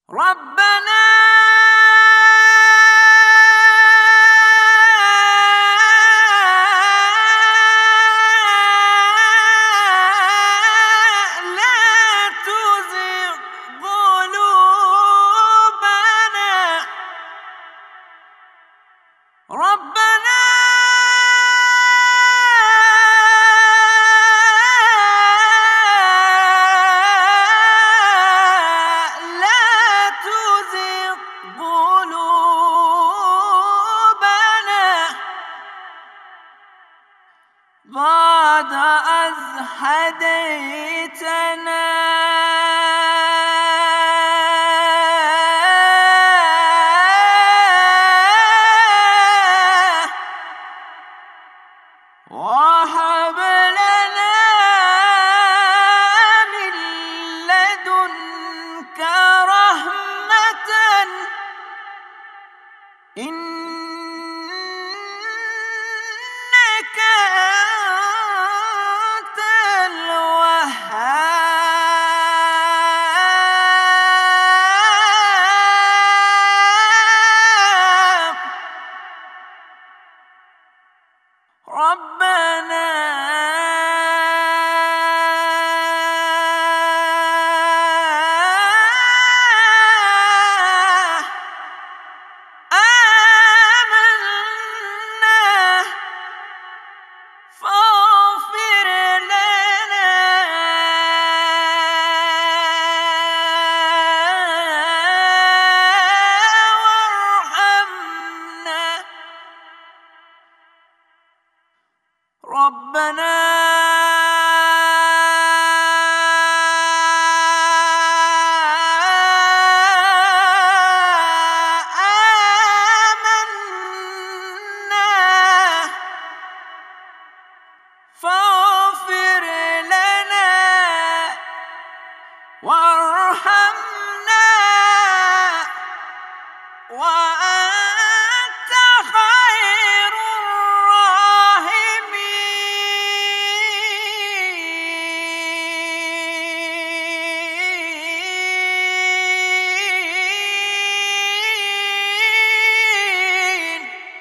ربنا لا تزغ قلوبنا ربنا لا تزغ قلوبنا بعد إذ هديتنا وهب لنا من لدنك رحمة إنك أنت الوهاب ربنا آمنا فاغفر لنا وارحمنا ربنا آمنا فاغفر لنا وارحمنا وأنت خير الراحمين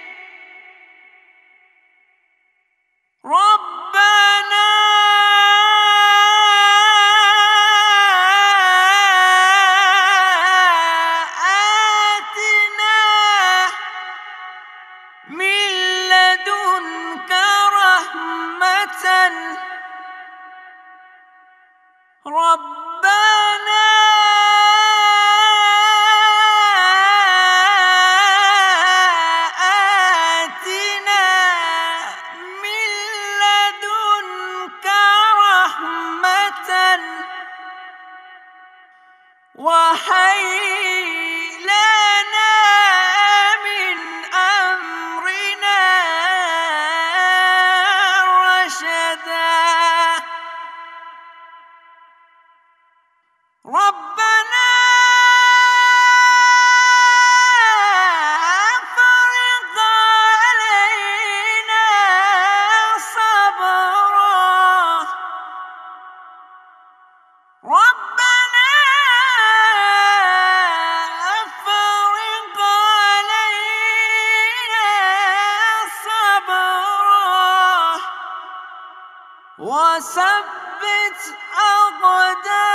ربنا آتنا من لدنك رحمة ربنا آتنا من لدنك رحمة وهيئ لنا من أمرنا رشدا ربنا أفرغ علينا صبرا ربنا أفرغ علينا صبرا وثبت أقدامنا